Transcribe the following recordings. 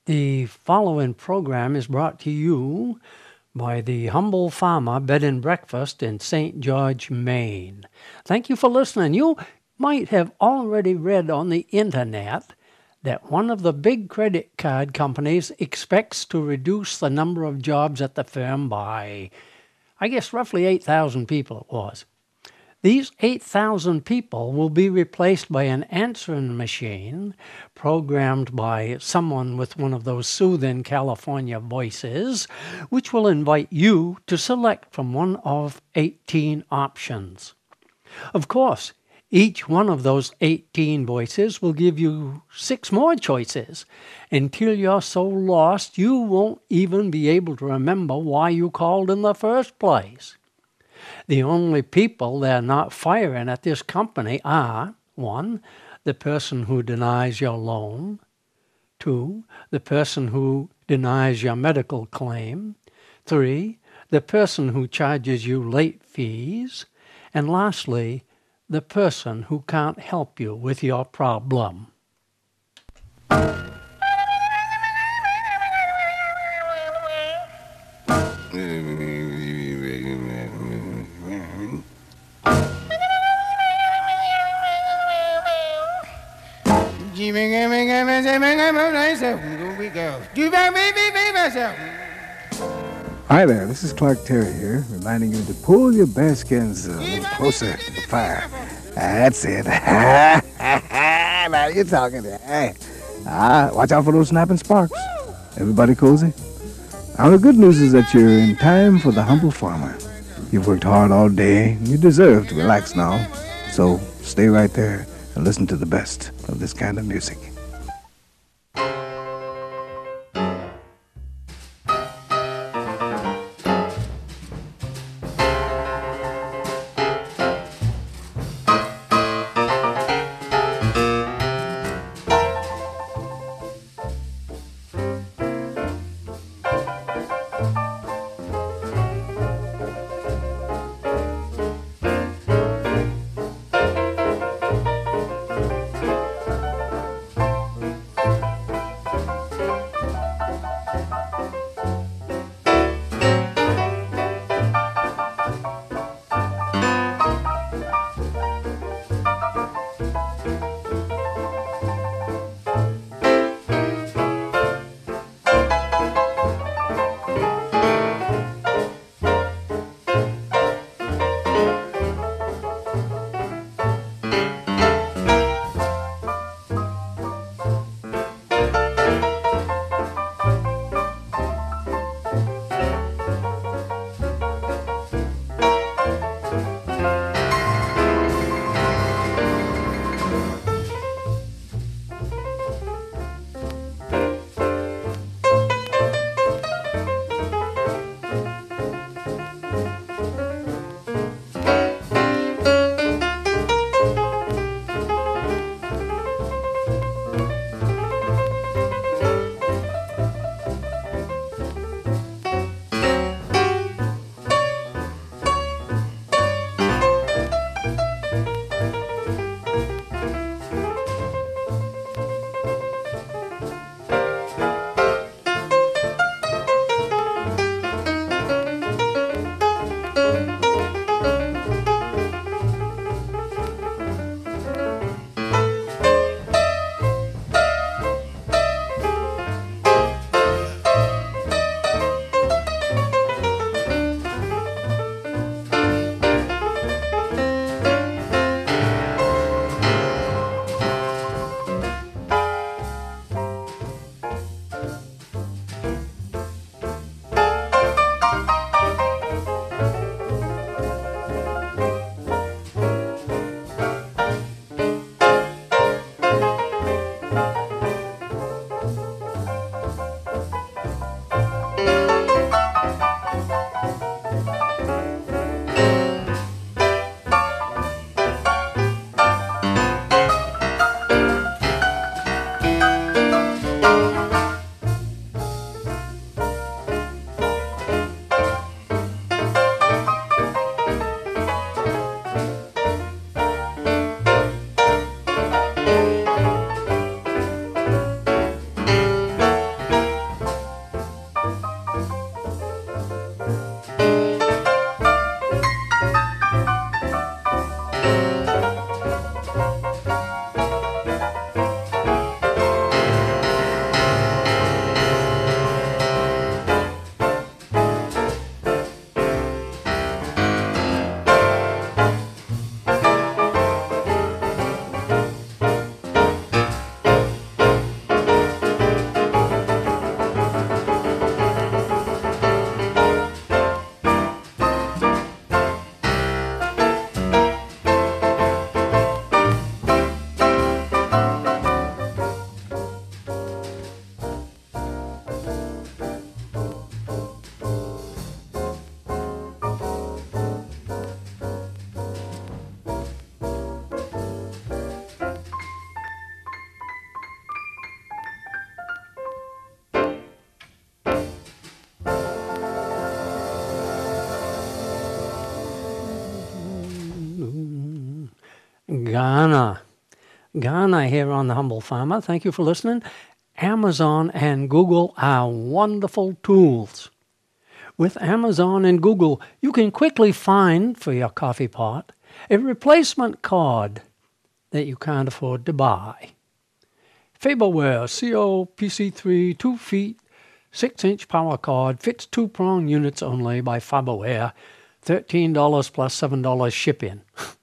The following program is brought to you by the Humble Farmer Bed and Breakfast in St. George, Maine. Thank you for listening. You might have already read on the internet that one of the big credit card companies expects to reduce the number of jobs at the firm by, I guess, roughly 8,000 people it was. These 8,000 people will be replaced by an answering machine programmed by someone with one of those soothing California voices, which will invite you to select from one of 18 options. Of course, each one of those 18 voices will give you 6 more choices until you're so lost you won't even be able to remember why you called in the first place. The only people they're not firing at this company are, 1, the person who denies your loan, 2, the person who denies your medical claim, 3, the person who charges you late fees, and lastly, the person who can't help you with your problem. Hi there, this is Clark Terry here, reminding you to pull your bearskins a little closer to the fire. That's it. Now you're talking. Hey. Watch out for those snapping sparks. Everybody cozy? Now the good news is that you're in time for the Humble Farmer. You've worked hard all day, and you deserve to relax now. So stay right there and listen to the best of this kind of music. Ghana. Ghana here on The Humble Farmer. Thank you for listening. Amazon and Google are wonderful tools. With Amazon and Google, you can quickly find for your coffee pot a replacement cord that you can't afford to buy. Fableware COPC3 2 feet 6-inch power cord fits 2-prong units only by Fableware. $13 plus $7 shipping.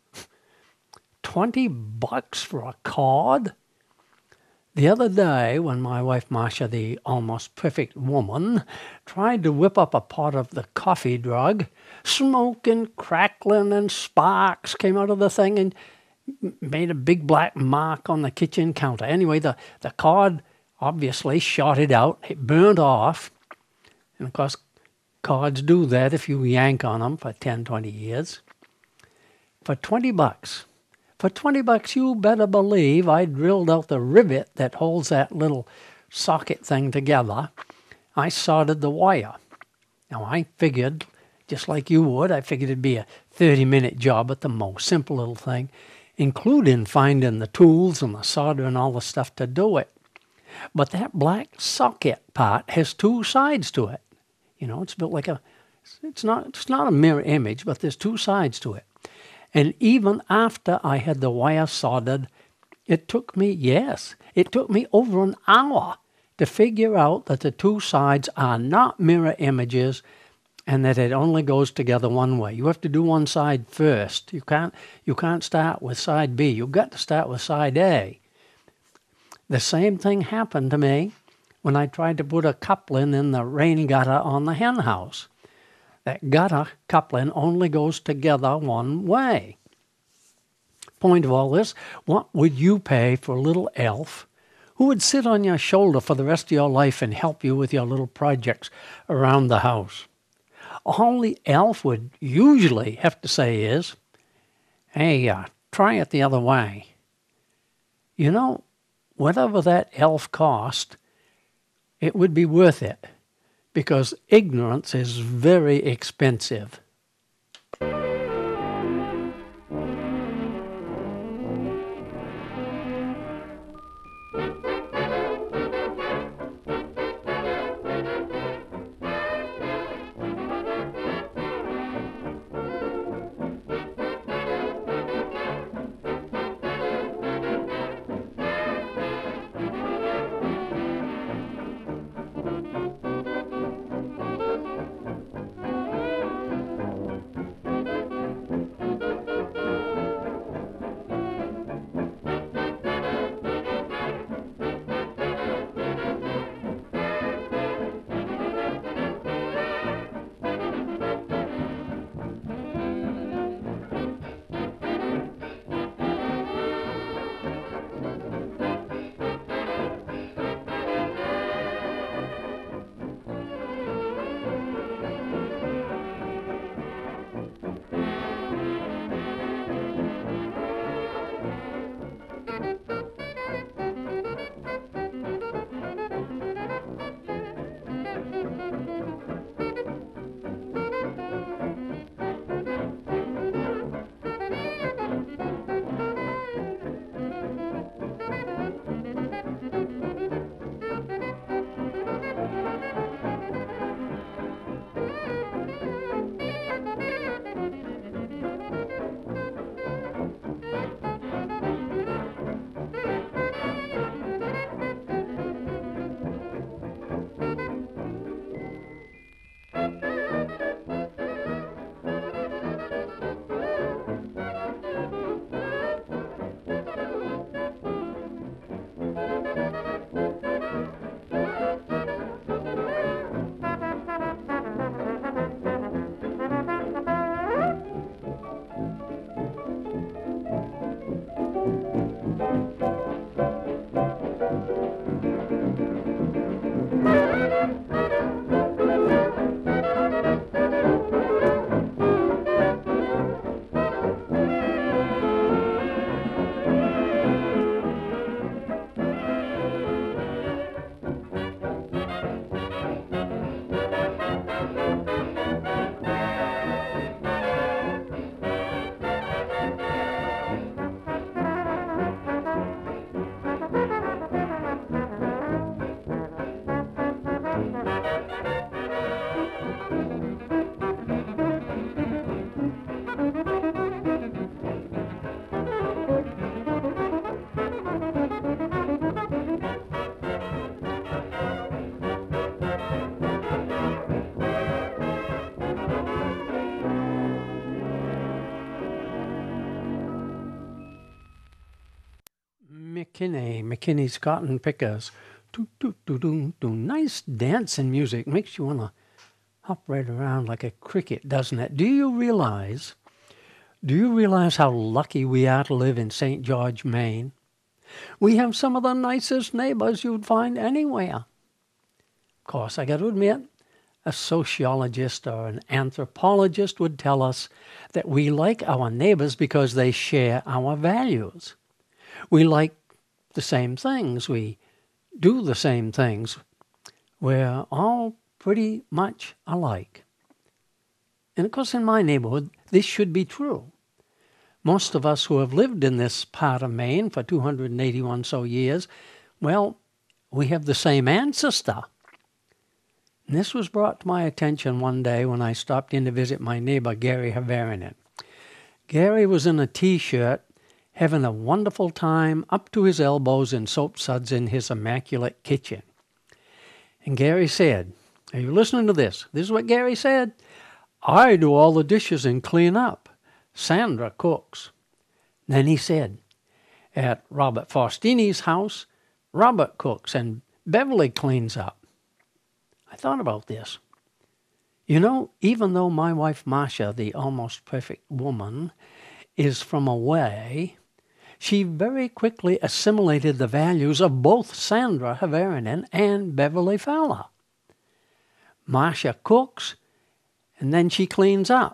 $20 for a cord? The other day, when my wife Marcia, the almost perfect woman, tried to whip up a pot of the coffee drug, smoke and crackling and sparks came out of the thing and made a big black mark on the kitchen counter. Anyway, the cord obviously shot it out. It burned off. And of course, cords do that if you yank on them for 10, 20 years. For $20. For $20, you better believe I drilled out the rivet that holds that little socket thing together. I soldered the wire. Now, I figured, just like you would, I figured it'd be a 30-minute job at the most. Simple little thing, including finding the tools and the solder and all the stuff to do it. But that black socket part has two sides to it. You know, it's built like it's not a mirror image, but there's two sides to it. And even after I had the wire soldered, it took me over an hour to figure out that the two sides are not mirror images and that it only goes together one way. You have to do one side first. You can't start with side B. You've got to start with side A. The same thing happened to me when I tried to put a coupling in the rain gutter on the hen house. That gutter coupling only goes together one way. Point of all this, what would you pay for a little elf who would sit on your shoulder for the rest of your life and help you with your little projects around the house? All the elf would usually have to say is, hey, try it the other way. You know, whatever that elf cost, it would be worth it. Because ignorance is very expensive. McKinney's Cotton Pickers. Doo, doo, doo, doo, doo. Nice dancing music. Makes you want to hop right around like a cricket, doesn't it? Do you realize how lucky we are to live in St. George, Maine? We have some of the nicest neighbors you'd find anywhere. Of course, I got to admit, a sociologist or an anthropologist would tell us that we like our neighbors because they share our values. We like the same things. We do the same things. We're all pretty much alike. And of course, in my neighborhood, this should be true. Most of us who have lived in this part of Maine for 281 so years, well, we have the same ancestor. And this was brought to my attention one day when I stopped in to visit my neighbor, Gary Havarinen. Gary was in a T-shirt, having a wonderful time up to his elbows in soap suds in his immaculate kitchen. And Gary said, are you listening to this? This is what Gary said. I do all the dishes and clean up. Sandra cooks. Then he said, at Robert Faustini's house, Robert cooks and Beverly cleans up. I thought about this. You know, even though my wife Marcia, the almost perfect woman, is from away, she very quickly assimilated the values of both Sandra Havarinen and Beverly Fowler. Marcia cooks, and then she cleans up.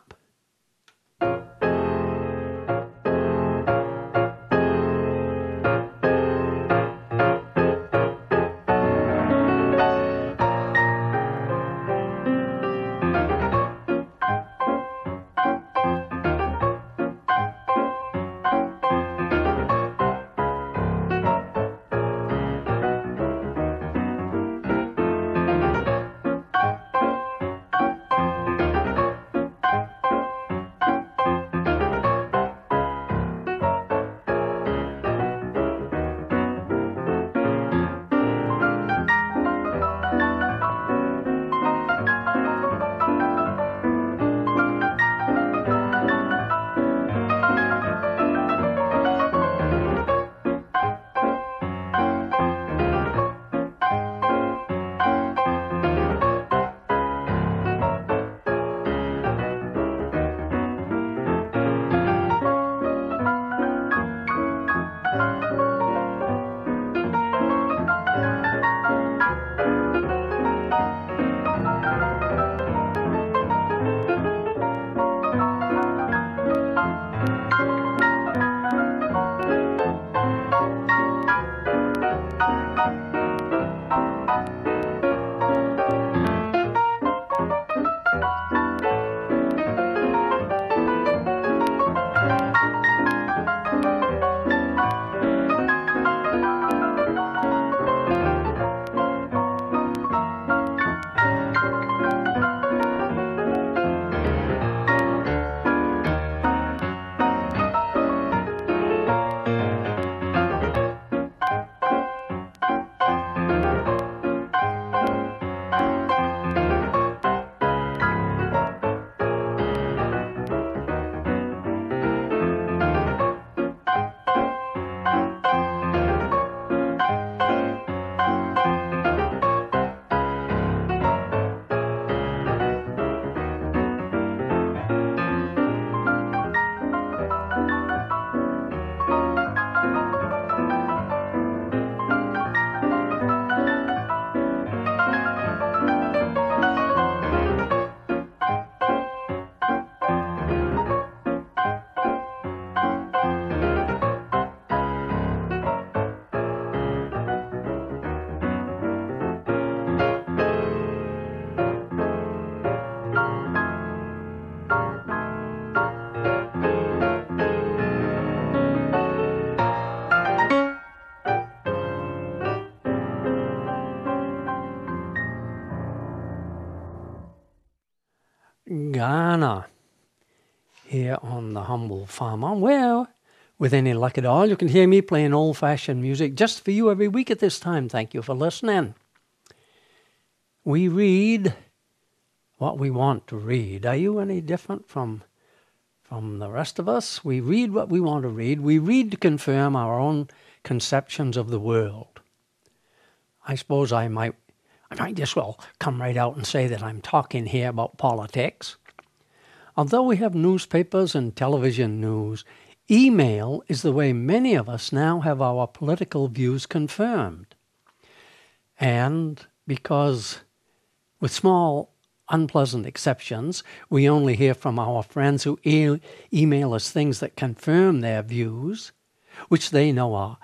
Ghana here on The Humble Farmer. Well, with any luck at all, you can hear me playing old-fashioned music just for you every week at this time. Thank you for listening. We read what we want to read. Are you any different from the rest of us? We read what we want to read. We read to confirm our own conceptions of the world. I suppose I might just well come right out and say that I'm talking here about politics. Although we have newspapers and television news, email is the way many of us now have our political views confirmed. And because, with small unpleasant exceptions, we only hear from our friends who email us things that confirm their views, which they know are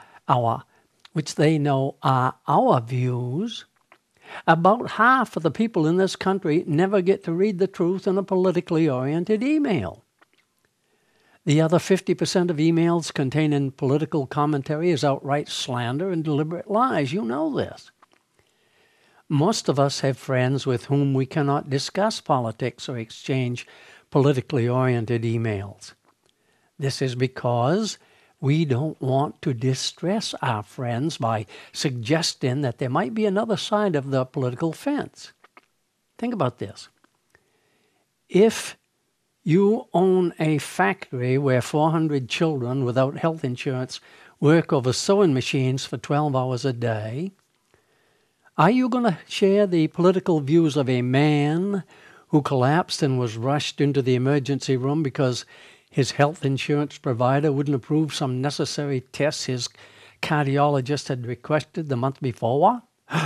our views. About half of the people in this country never get to read the truth in a politically oriented email. The other 50% of emails containing political commentary is outright slander and deliberate lies. You know this. Most of us have friends with whom we cannot discuss politics or exchange politically oriented emails. This is because we don't want to distress our friends by suggesting that there might be another side of the political fence. Think about this. If you own a factory where 400 children without health insurance work over sewing machines for 12 hours a day, are you going to share the political views of a man who collapsed and was rushed into the emergency room because his health insurance provider wouldn't approve some necessary tests his cardiologist had requested the month before?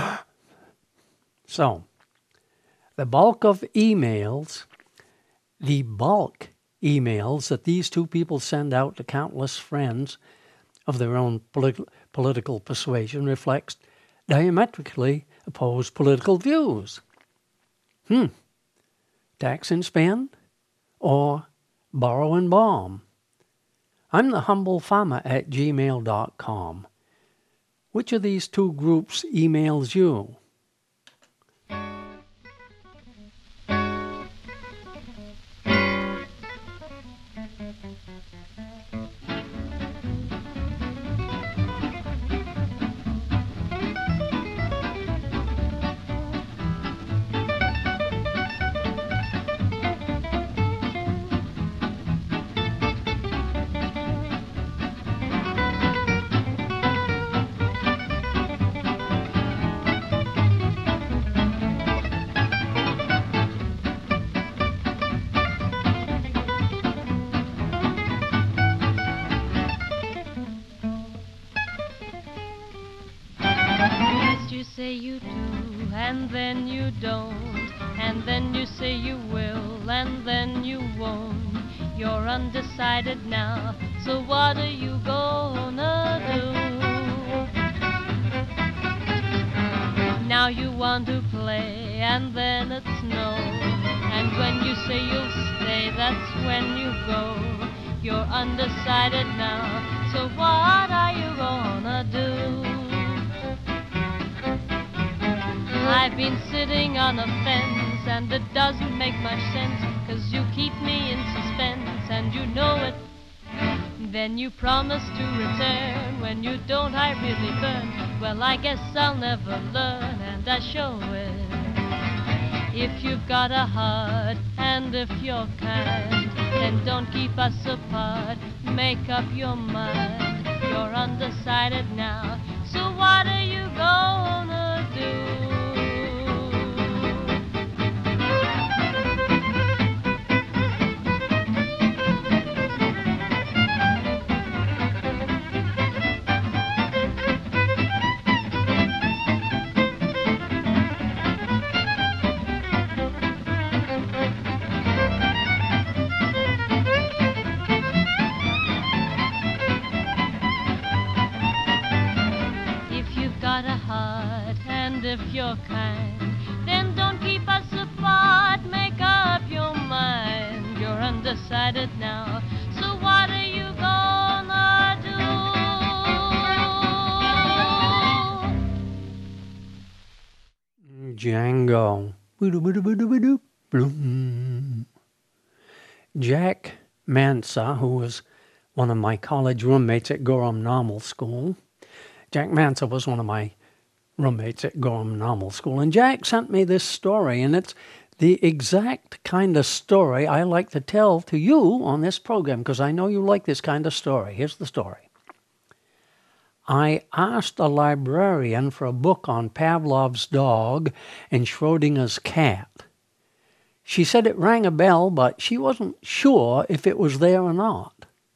So, the bulk emails that these two people send out to countless friends of their own political persuasion reflects diametrically opposed political views. Tax and spend or borrow and bomb? I'm the humble farmer at gmail.com. Which of these two groups emails you? Undecided now, so what are you gonna do? Now you want to play and then it's no, and when you say you'll stay, that's when you go. You're undecided now, so what are you gonna do? I've been sitting on a fence and it doesn't make much sense, 'cause you keep me in suspense and you know it. Then you promise to return. When you don't, I really burn. Well, I guess I'll never learn, and I show it. If you've got a heart and if you're kind, then don't keep us apart. Make up your mind. You're undecided now, so what are you gonna do? If you're kind, then don't keep us apart. Make up your mind. You're undecided now, so what are you gonna do? Django. Jack Mansa, who was one of my college roommates at Gorham Normal School. Jack Mansa was one of my roommates at Gorham Normal School. And Jack sent me this story, and it's the exact kind of story I like to tell to you on this program, because I know you like this kind of story. Here's the story. I asked a librarian for a book on Pavlov's dog and Schrodinger's cat. She said it rang a bell, but she wasn't sure if it was there or not.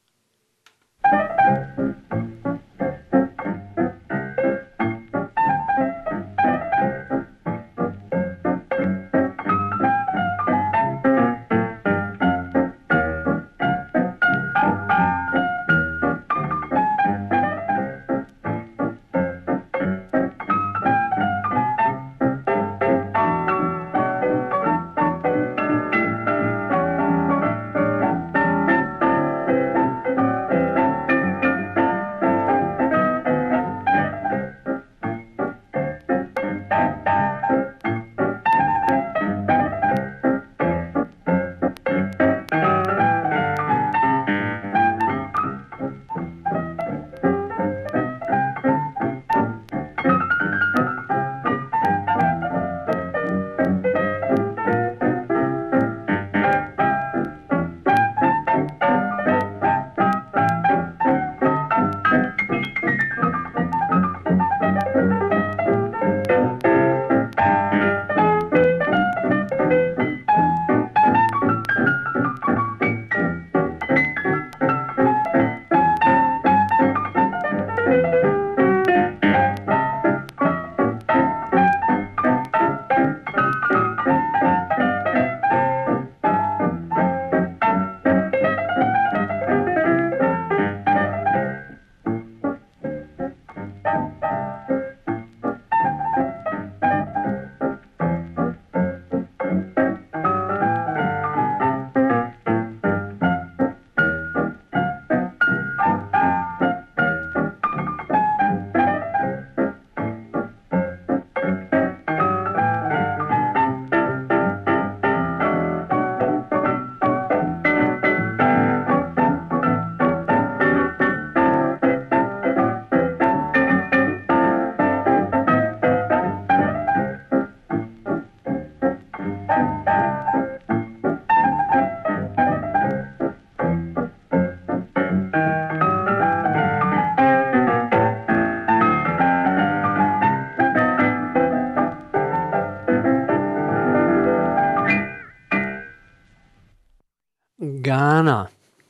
Ghana.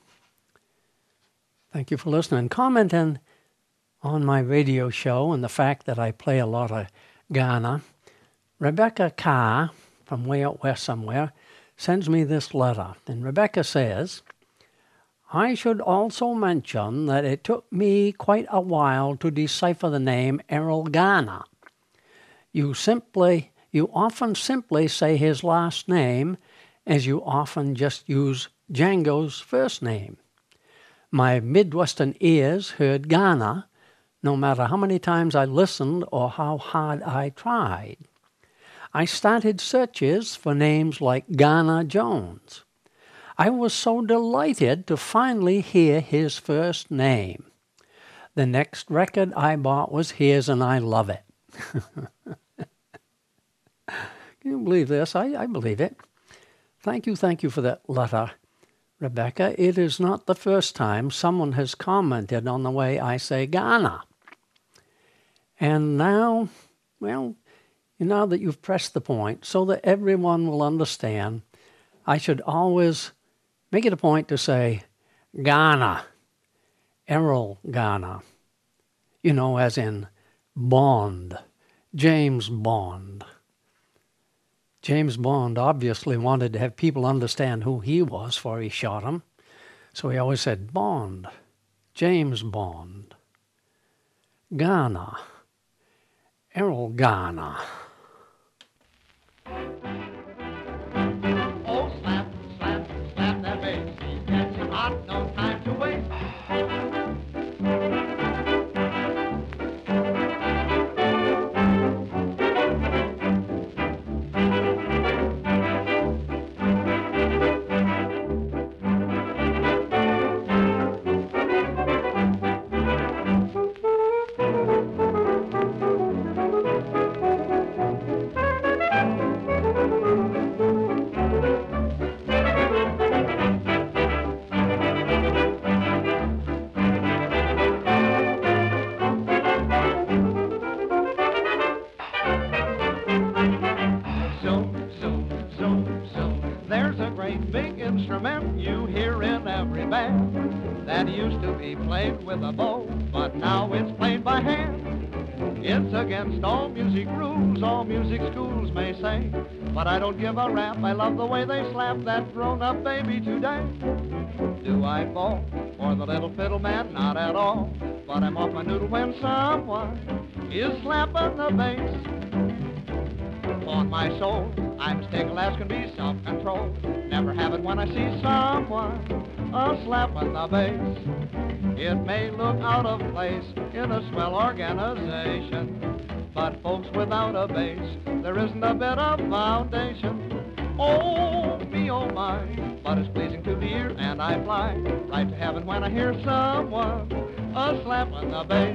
Thank you for listening. Commenting on my radio show and the fact that I play a lot of Ghana, Rebecca Carr, from way out west somewhere, sends me this letter. And Rebecca says, I should also mention that it took me quite a while to decipher the name Errol Garner. You often simply say his last name, as you often just use Django's first name. My Midwestern ears heard Ghana, no matter how many times I listened or how hard I tried. I started searches for names like Ghana Jones. I was so delighted to finally hear his first name. The next record I bought was his, and I love it. Can you believe this? I believe it. Thank you for that letter, Rebecca. It is not the first time someone has commented on the way I say Ghana. And now, well, now that you've pressed the point, so that everyone will understand, I should always make it a point to say Ghana, Errol Garner, as in Bond, James Bond. James Bond obviously wanted to have people understand who he was before he shot him. So he always said Bond, James Bond, Ghana, Errol Garner. Oh, slap, slap, slap that bass. It's hot, no time to waste. instrument you hear in every band that used to be played with a bow, but now it's played by hand. It's against all music rules, all music schools may say, but I don't give a rap. I love the way they slap that grown-up baby today. Do I fall for the little fiddle man? Not at all, but I'm off my noodle when someone is slapping the bass. On my soul, I'm as tickle as can be, self-controlled. Never have it when I see someone a-slapping the bass. It may look out of place in a swell organization, but folks, without a bass, there isn't a bit of foundation. Oh, me, oh my, but it's pleasing to the ear, and I fly right to heaven when I hear someone a-slapping the bass.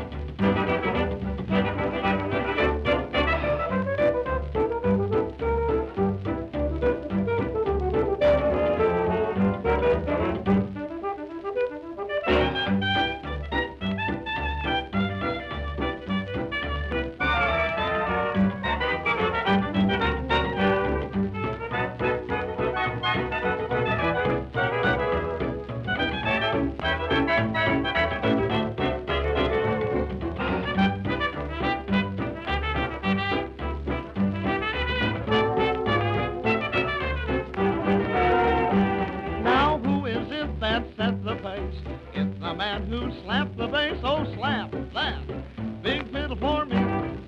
Who slapped the bass, oh slap that big fiddle for me.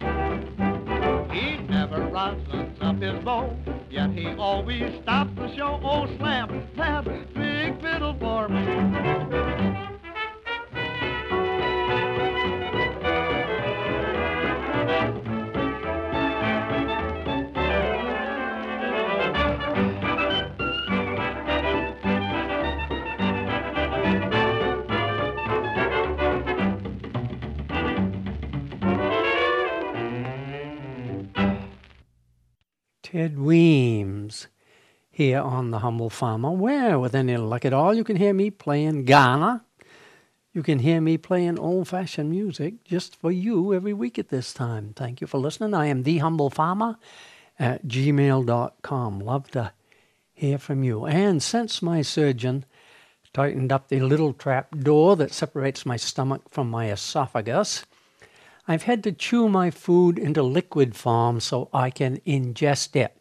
He never rustles up his bow, yet he always stops the show. Oh slap that big fiddle for me. Ted Weems here on The Humble Farmer, where with any luck at all you can hear me playing Ghana. You can hear me playing old-fashioned music just for you every week at this time. Thank you for listening. I am thehumble.farmer@gmail.com. Love to hear from you. And since my surgeon tightened up the little trap door that separates my stomach from my esophagus, I've had to chew my food into liquid form so I can ingest it.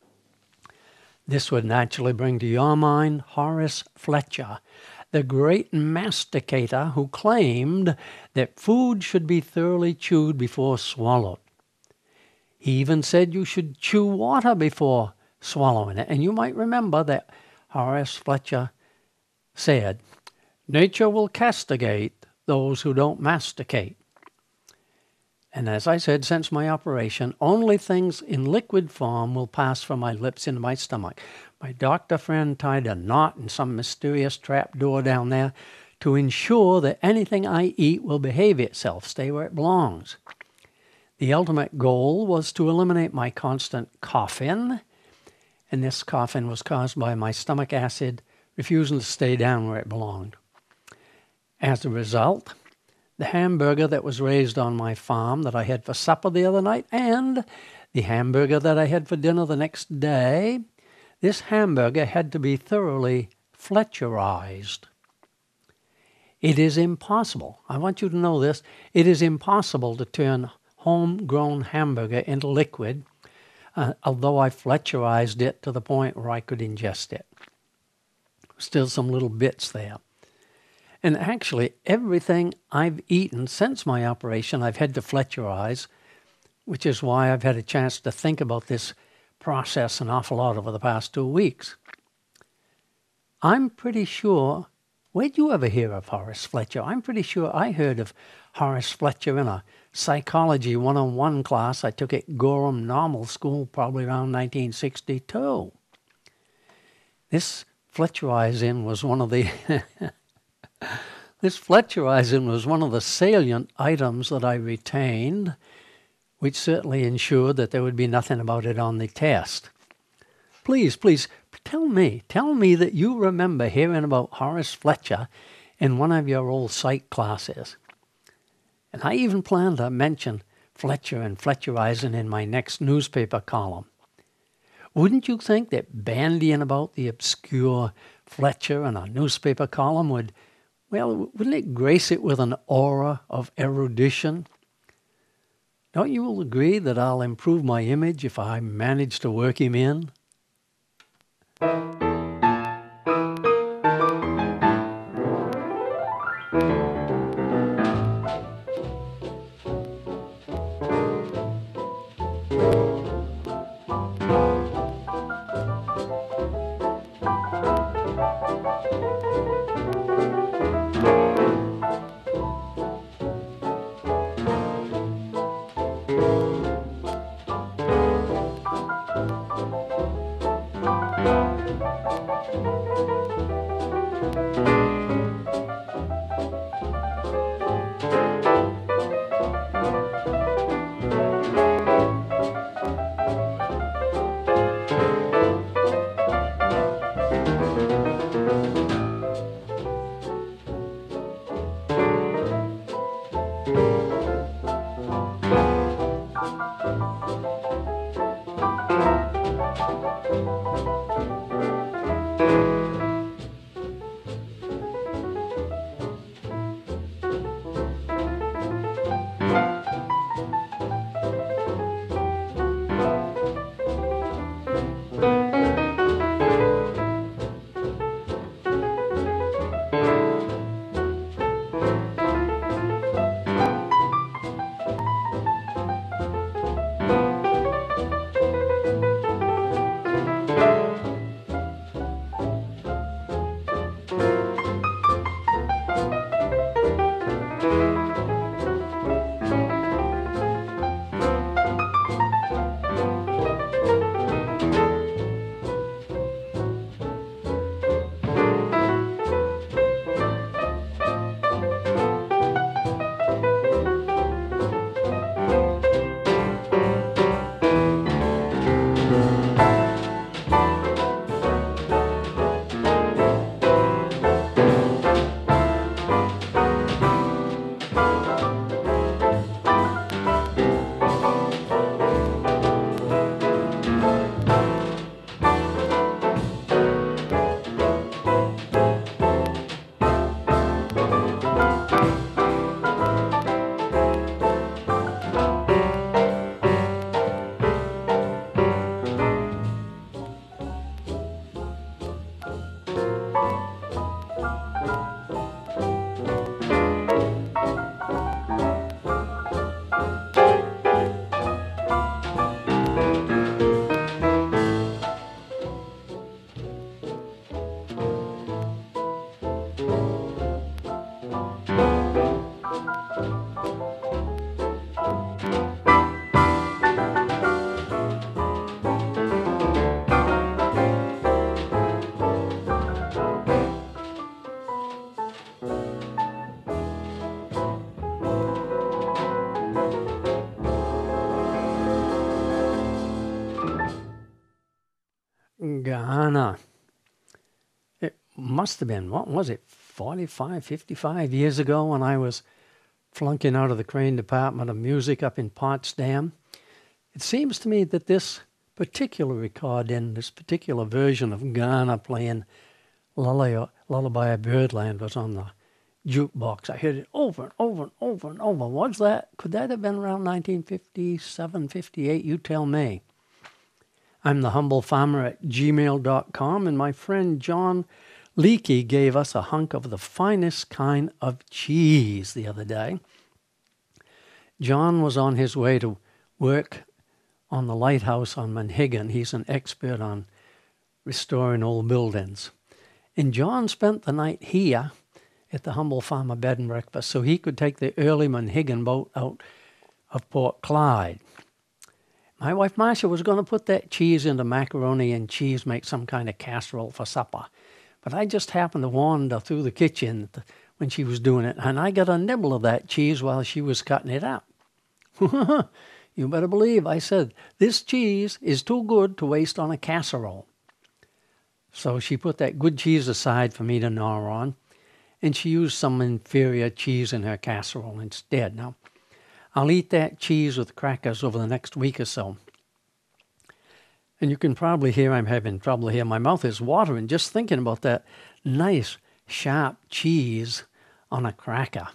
This would naturally bring to your mind Horace Fletcher, the great masticator who claimed that food should be thoroughly chewed before swallowed. He even said you should chew water before swallowing it. And you might remember that Horace Fletcher said, "Nature will castigate those who don't masticate." And as I said, since my operation, only things in liquid form will pass from my lips into my stomach. My doctor friend tied a knot in some mysterious trap door down there to ensure that anything I eat will behave itself, stay where it belongs. The ultimate goal was to eliminate my constant coughing, and this coughing was caused by my stomach acid refusing to stay down where it belonged. As a result, the hamburger that was raised on my farm that I had for supper the other night and the hamburger that I had for dinner the next day, this hamburger had to be thoroughly Fletcherized. It is impossible, I want you to know this, it is impossible to turn homegrown hamburger into liquid, although I Fletcherized it to the point where I could ingest it. Still some little bits there. And actually, everything I've eaten since my operation, I've had to Fletcherize, which is why I've had a chance to think about this process an awful lot over the past 2 weeks. I'm pretty sure, where'd you ever hear of Horace Fletcher? I'm pretty sure I heard of Horace Fletcher in a Psychology 101 class I took at Gorham Normal School probably around 1962. This Fletcherizing was one of the... This Fletcherizing was one of the salient items that I retained, which certainly ensured that there would be nothing about it on the test. Please, tell me that you remember hearing about Horace Fletcher in one of your old psych classes. And I even plan to mention Fletcher and Fletcherizing in my next newspaper column. Wouldn't you think that bandying about the obscure Fletcher in a newspaper column wouldn't it grace it with an aura of erudition? Don't you all agree that I'll improve my image if I manage to work him in? Ghana. It must have been, what was it, 45, 55 years ago when I was flunking out of the Crane Department of Music up in Potsdam. It seems to me that this particular recording, this particular version of Ghana playing Lullaby of Birdland was on the jukebox. I heard it over and over and over and over. Could that have been around 1957, 58? You tell me. I'm the humble farmer at gmail.com, and my friend John Leakey gave us a hunk of the finest kind of cheese the other day. John was on his way to work on the lighthouse on Manhigan. He's an expert on restoring old buildings. And John spent the night here at the Humble Farmer Bed and Breakfast so he could take the early Manhigan boat out of Port Clyde. My wife Marcia was going to put that cheese into macaroni and cheese, make some kind of casserole for supper. But I just happened to wander through the kitchen when she was doing it, and I got a nibble of that cheese while she was cutting it up. You better believe I said, this cheese is too good to waste on a casserole. So she put that good cheese aside for me to gnaw on, and she used some inferior cheese in her casserole instead. Now, I'll eat that cheese with crackers over the next week or so. And you can probably hear I'm having trouble here. My mouth is watering just thinking about that nice, sharp cheese on a cracker.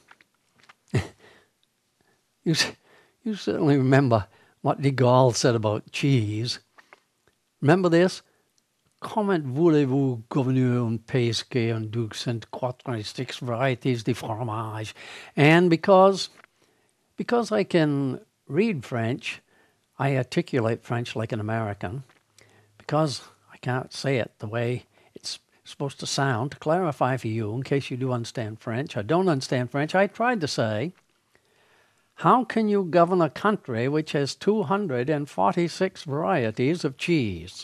You certainly remember what de Gaulle said about cheese. Remember this? Comment voulez-vous, gouverneur, un pays qui en 286 varieties de fromage? And because I can read French, I articulate French like an American. Because I can't say it the way it's supposed to sound, to clarify for you, in case you do understand French, or don't understand French, I tried to say, how can you govern a country which has 246 varieties of cheese?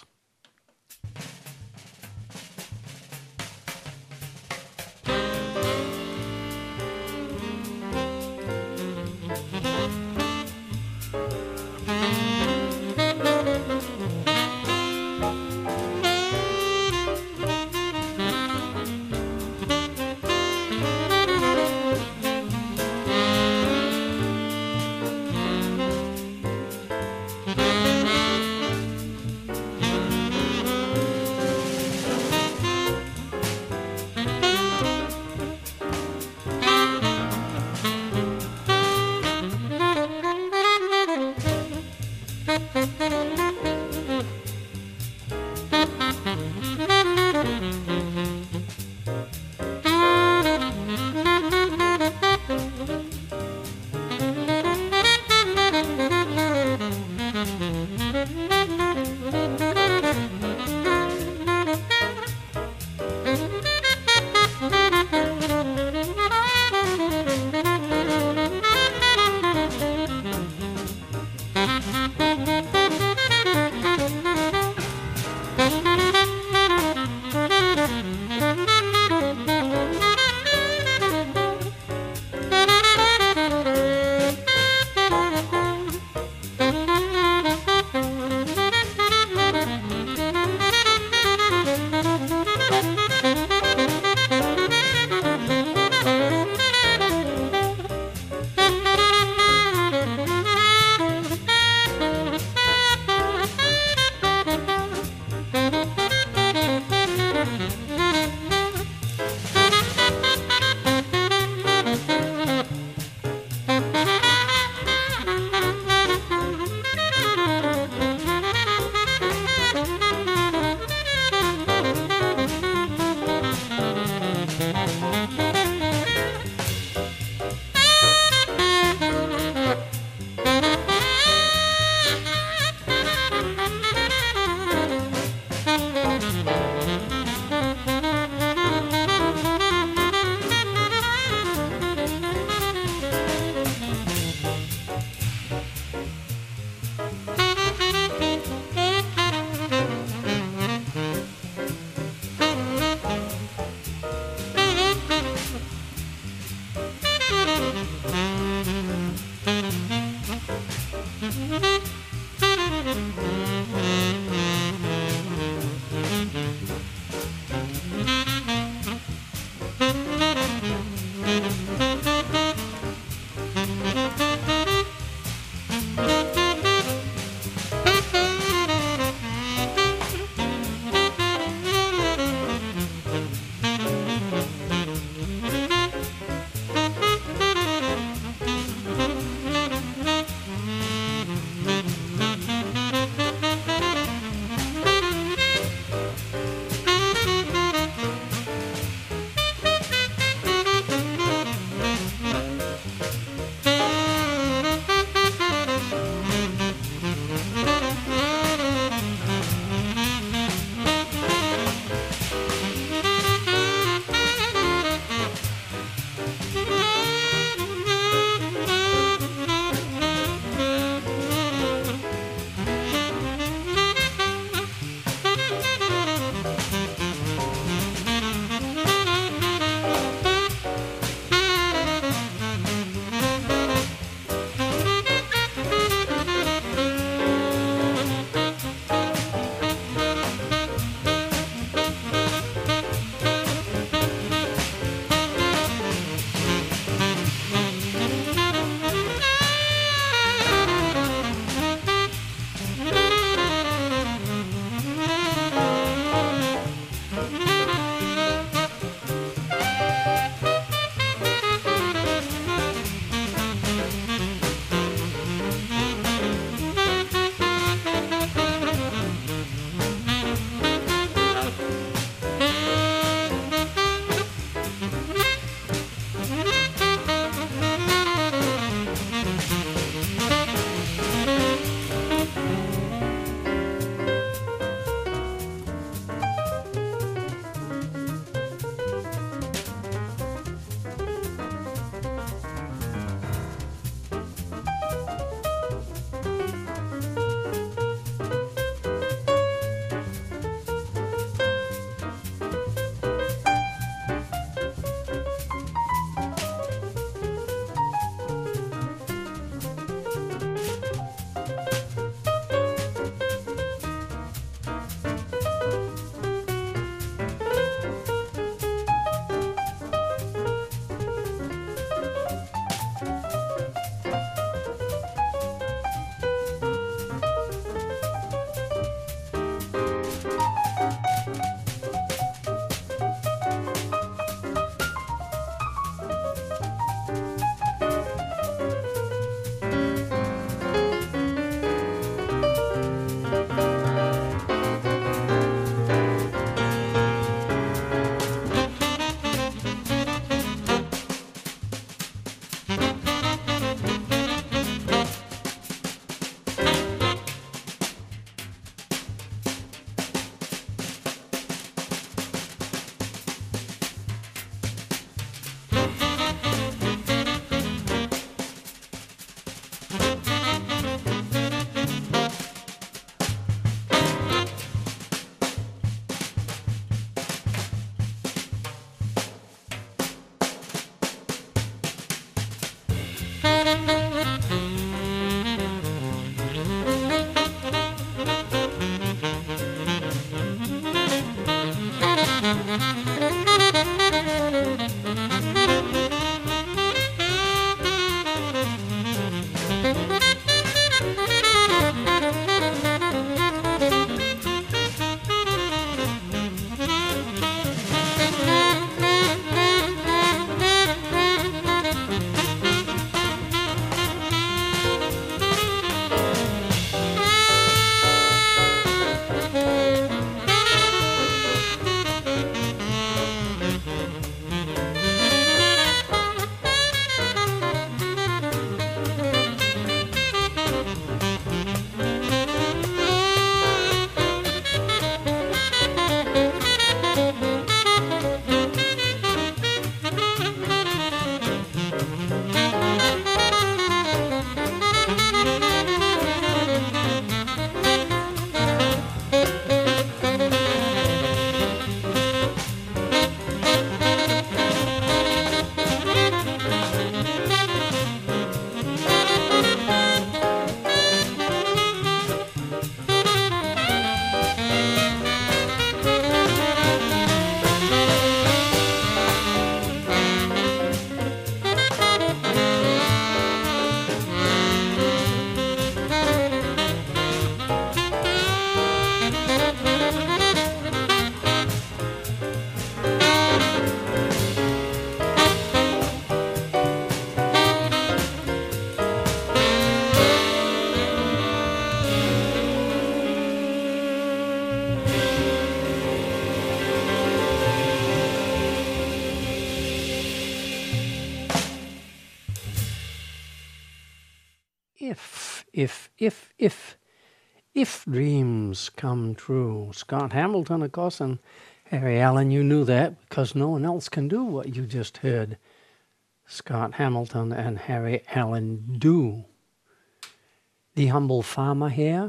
if dreams come true. Scott Hamilton, of course, and Harry Allen, you knew that because no one else can do what you just heard Scott Hamilton and Harry Allen do. The Humble Farmer here.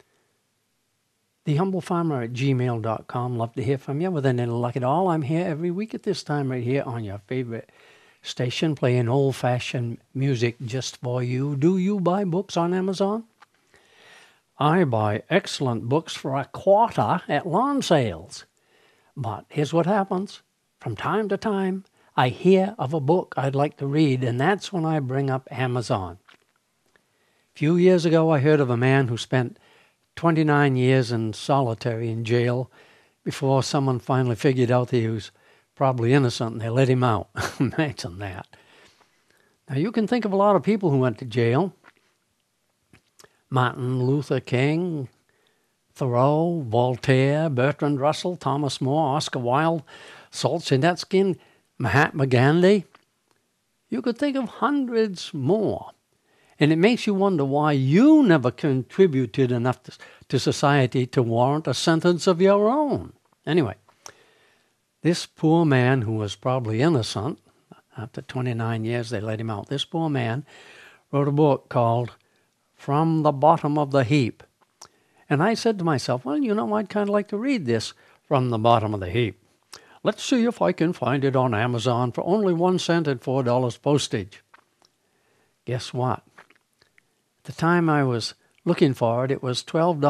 TheHumbleFarmer@gmail.com. Love to hear from you with any luck at all. I'm here every week at this time right here on your favorite station playing old-fashioned music just for you. Do you buy books on Amazon? I buy excellent books for a quarter at lawn sales. But here's what happens. From time to time, I hear of a book I'd like to read, and that's when I bring up Amazon. A few years ago, I heard of a man who spent 29 years in solitary in jail before someone finally figured out that he was probably innocent and they let him out. Imagine that. Now, you can think of a lot of people who went to jail. Martin Luther King, Thoreau, Voltaire, Bertrand Russell, Thomas More, Oscar Wilde, Solzhenitsyn, Mahatma Gandhi. You could think of hundreds more. And it makes you wonder why you never contributed enough to society to warrant a sentence of your own. Anyway, this poor man who was probably innocent, after 29 years they let him out, this poor man wrote a book called From the Bottom of the Heap. And I said to myself, well, you know, I'd kind of like to read this From the Bottom of the Heap. Let's see if I can find it on Amazon for only 1 cent and $4 postage. Guess what? At the time I was looking for it, it was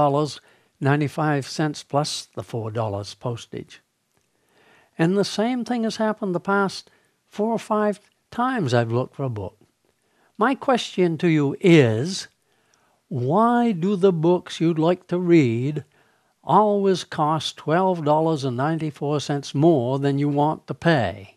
$12.95 plus the $4 postage. And the same thing has happened the past 4 or 5 times I've looked for a book. My question to you is, why do the books you'd like to read always cost $12.94 more than you want to pay?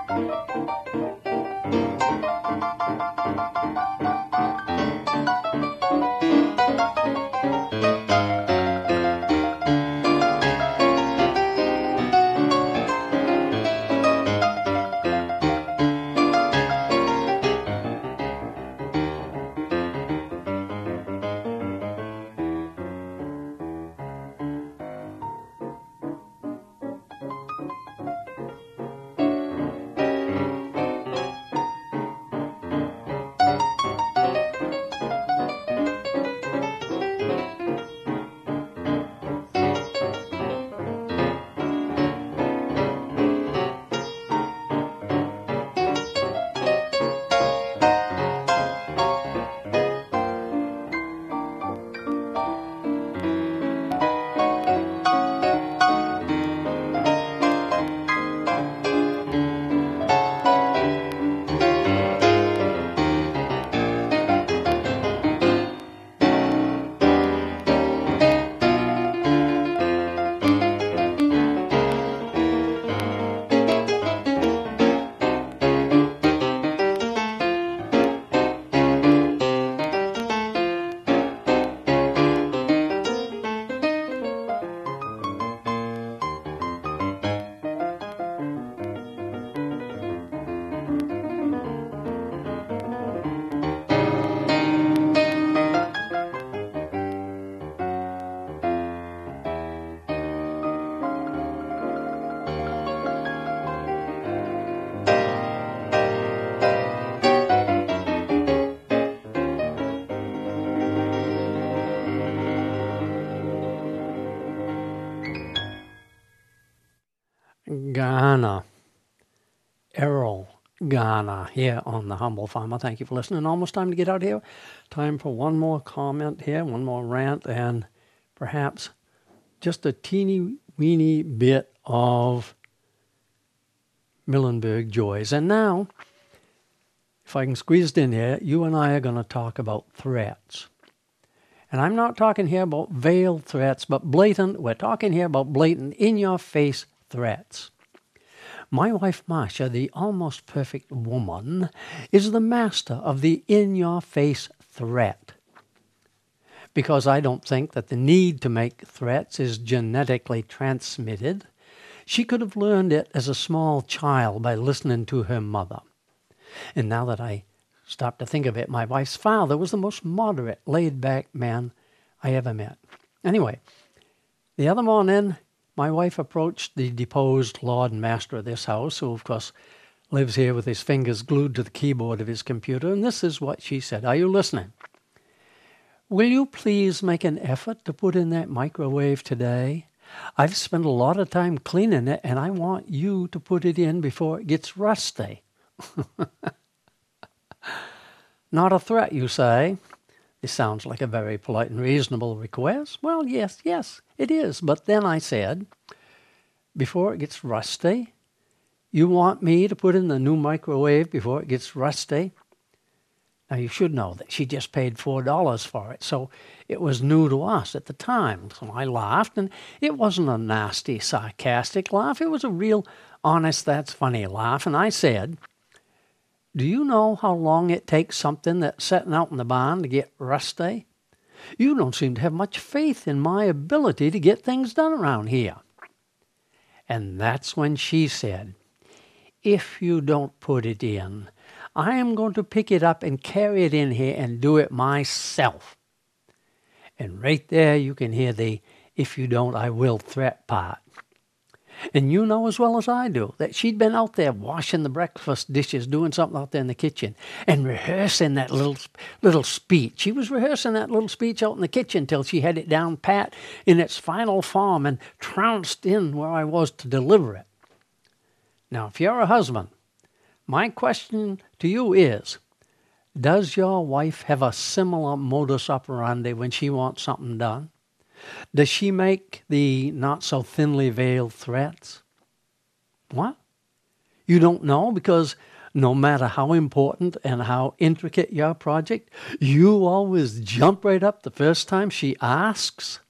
Ghana. Errol Ghana here on The Humble Farmer. Thank you for listening. Almost time to get out of here. Time for one more comment here, one more rant, and perhaps just a teeny weeny bit of Muhlenberg joys. And now, if I can squeeze it in here, you and I are going to talk about threats. And I'm not talking here about veiled threats, but blatant. We're talking here about blatant, in-your-face threats. My wife, Marcia, the almost perfect woman, is the master of the in-your-face threat. Because I don't think that the need to make threats is genetically transmitted, she could have learned it as a small child by listening to her mother. And now that I stop to think of it, my wife's father was the most moderate, laid-back man I ever met. Anyway, the other morning, my wife approached the deposed Lord and Master of this house, who, of course, lives here with his fingers glued to the keyboard of his computer, and this is what she said. Are you listening? Will you please make an effort to put in that microwave today? I've spent a lot of time cleaning it, and I want you to put it in before it gets rusty. Not a threat, you say. This sounds like a very polite and reasonable request. Well, yes, it is. But then I said, before it gets rusty, you want me to put in the new microwave before it gets rusty? Now, you should know that she just paid $4 for it, so it was new to us at the time. So I laughed, and it wasn't a nasty, sarcastic laugh. It was a real, honest, that's funny laugh. And I said, do you know how long it takes something that's sitting out in the barn to get rusty? You don't seem to have much faith in my ability to get things done around here. And that's when she said, if you don't put it in, I am going to pick it up and carry it in here and do it myself. And right there you can hear the if you don't, I will threat part. And you know as well as I do that she'd been out there washing the breakfast dishes, doing something out there in the kitchen, and rehearsing that little speech. She was rehearsing that little speech out in the kitchen till she had it down pat in its final form and trounced in where I was to deliver it. Now, if you're a husband, my question to you is, does your wife have a similar modus operandi when she wants something done? Does she make the not-so-thinly veiled threats? What? You don't know because no matter how important and how intricate your project, you always jump right up the first time she asks?